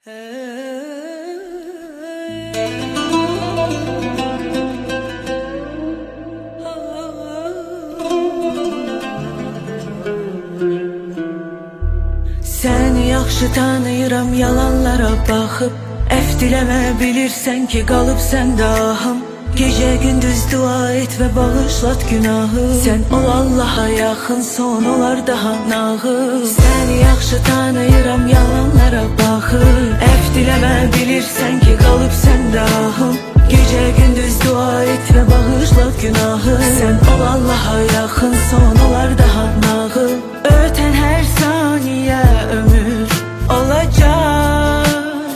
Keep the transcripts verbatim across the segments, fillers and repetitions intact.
Səni yaxşı tanıyıram, yalanlara baxıb Əfdiləmə bilirsən ki, qalıb səndə ahım. Gecə gündüz dua et və bağışlat günahı. Sən ol Allaha yaxın, son olar daha nağıl. Səni yaxşı tanıyıram, yalanlara baxıb Əfdiləmə bilirsən ki, qalıb səndə ahım. Gecə gündüz dua et və bağışlat günahı. Sən ol Allaha yaxın, son olar daha nağıl. Ötən hər saniyə ömür olacaq.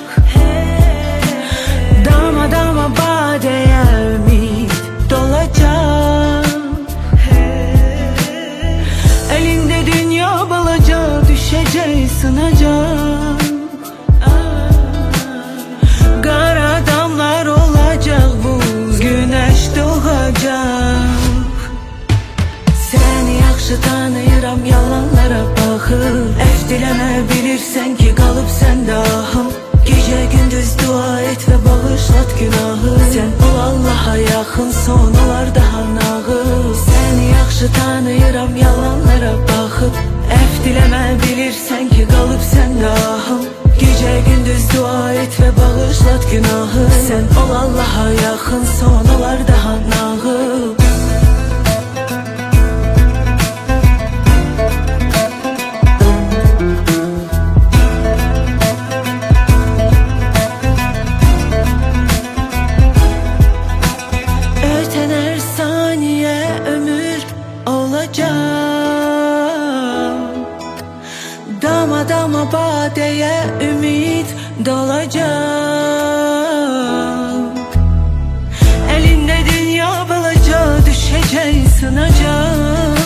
Dama dama badəyə ümid dolacaq. Elində dünya balaca, düşəcək, sınacaq. Qara damlar olacaq, buz günəş doğacaq. Səni yaxşı tanıyıram, yalanlara baxıb Əfdiləmə bilirsən ki, qalıb səndə ahım. Gecə gündüz dua et və bağışlat günahı. Sən ol Allaha yaxın, son olar daha nağıl. Səni yaxşı tanıyıram, yalanlara baxıb Əfdiləmə bilirsən ki, qalıb səndə ahım. Gecə gündüz dua et və bağışlat günahı. Sən ol Allaha yaxın, son olar daha nağıl. Dama dama badəyə ümid dolacaq. Elində dünya balaca, düşəcək, sınacaq.